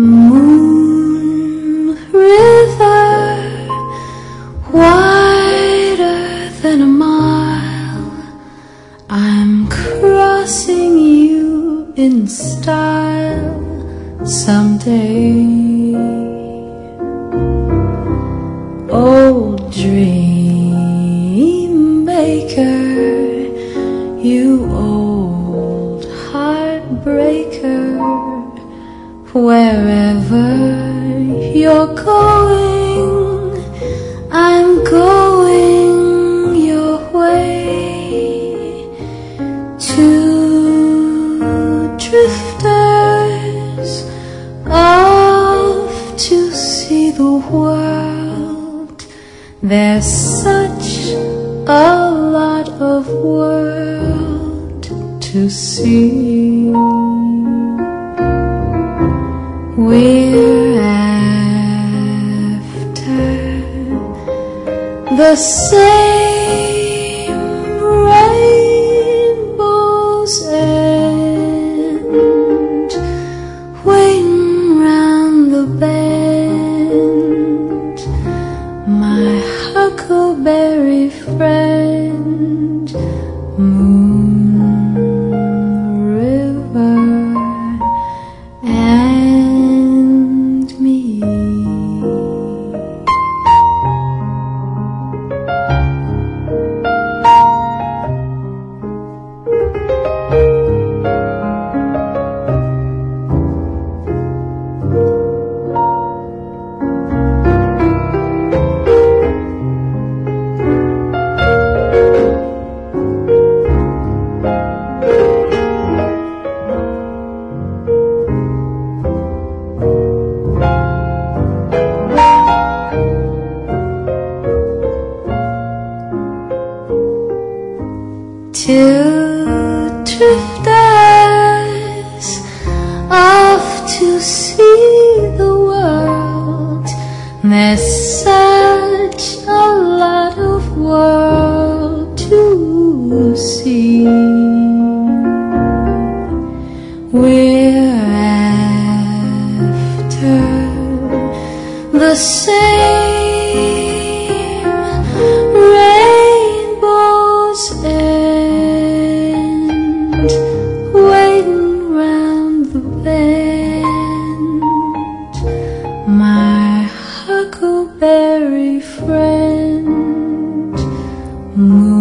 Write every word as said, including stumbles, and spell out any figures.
Moon river, wider than a mile, I'm crossing you in style someday. Old dream maker, you old heartbreaker, wherever you're going, I'm going your way. Two drifters off to see the world. There's such a lot of world to see. We're after the same rainbow's end, waiting round the bend, my huckleberry friend. Moon river and me. Two drifters off to see the world. There's such a lot of world to see. We're after the same rainbow's end, waiting round the bend, my huckleberry friend. Moon